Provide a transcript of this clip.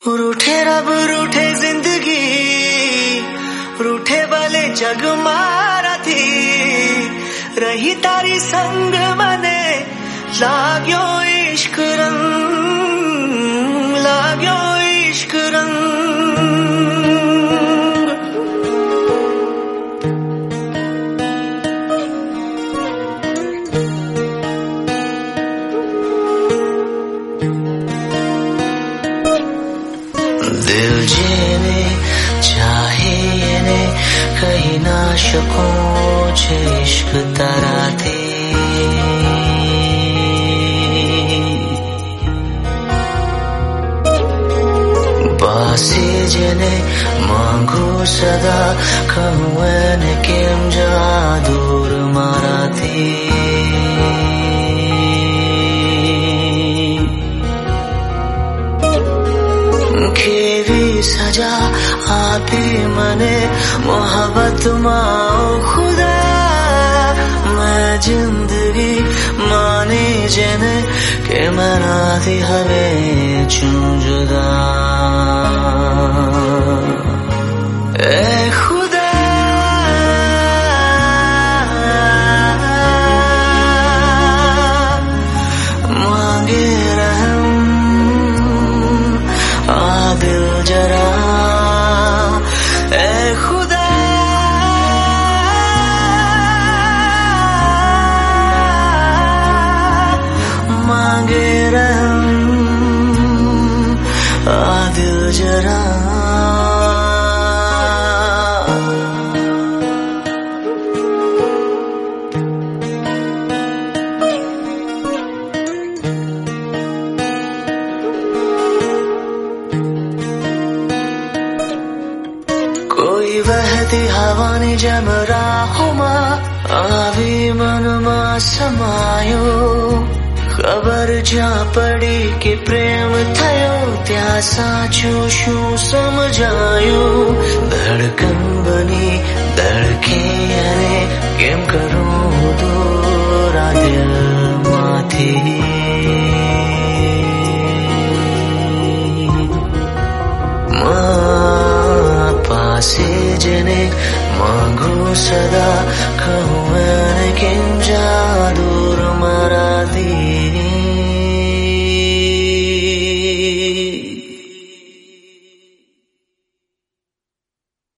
रूठे रब रूठे जिंदगी रूठे वाले जग मारा थी रही तारी संग मने लाग्यो इश्क रंग लाग्यो इश्क रंग दिल जीने चाहे ने कहीं ना शकूं छे इश्क तराते पासे जने मांगू सदा कहूँ ने केम जा दूर माराते केवी सजा आपी मने मोहब्बत माओ खुदा मैं जिंदगी माने जने के मना थी हमें चूं जुदा ए खुदा मांगे रहम दिल जरा ए खुदा मांगे रहम दिल जरा कोई बहती हवा ने जम राहुमा आवी मनमा समायो खबर जा पड़ी कि प्रेम थयो त्या साचो शू समझायो धड़कन बनी धड़के अरे केम करूं दूरा दिल माथी पासे जने मांगू सदा कहूँ